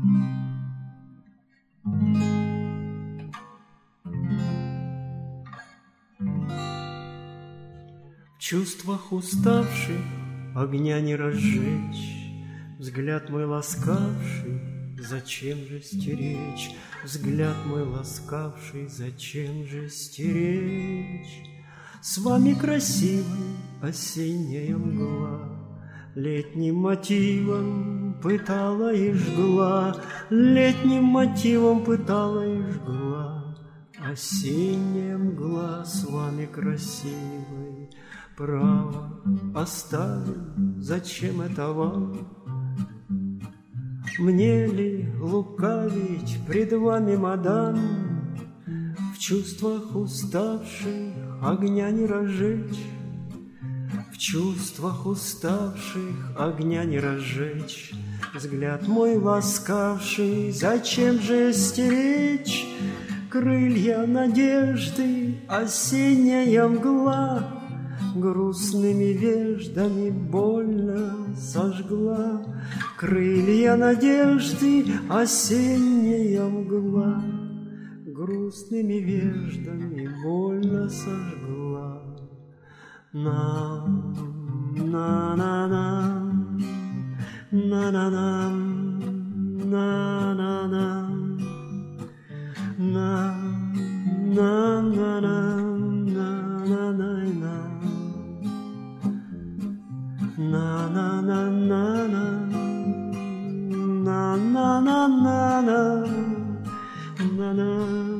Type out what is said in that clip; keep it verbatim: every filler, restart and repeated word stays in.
В чувствах уставших огня не разжечь, взгляд мой ласкавший, зачем же стеречь? Взгляд мой ласкавший, зачем же стеречь? С вами красивая осенняя мгла летним мотивом пытала и жгла, летним мотивом пытала и жгла. Осенняя мгла с вами красивой, право оставим, зачем это вам? Мне ли лукавить пред вами, мадам? В чувствах уставших огня не разжечь, в чувствах уставших огня не разжечь. Взгляд мой ласкавший, зачем же стеречь? Крылья надежды осенняя мгла грустными веждами больно сожгла. Крылья надежды осенняя мгла грустными веждами больно сожгла. На на на на на на на на на на на на на на на На на на на на на на на на на на